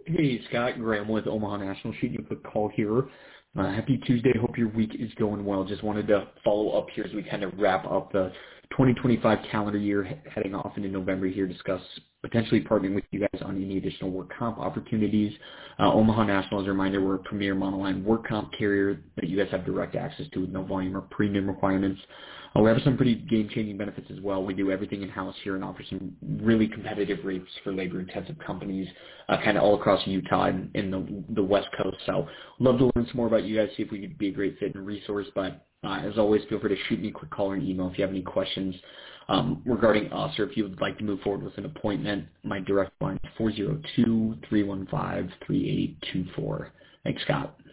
Hey, Scott Graham with Omaha National shooting you a quick call here. Happy Tuesday. Hope your week is going well. Just wanted to follow up here as we kind of wrap up the 2025 calendar year, heading off into November here, discuss potentially partnering with you guys on any additional work comp opportunities. Omaha National, as a reminder, we're a premier monoline work comp carrier that you guys have direct access to with no volume or premium requirements. We have some pretty game-changing benefits as well. We do everything in-house here and offer some really competitive rates for labor-intensive companies kind of all across Utah and in the West Coast. So love to learn some more about you guys, see if we could be a great fit and resource. But as always, feel free to shoot me a quick call or an email if you have any questions regarding us or if you would like to move forward with an appointment. My direct line is 402-315-3824. Thanks, Scott.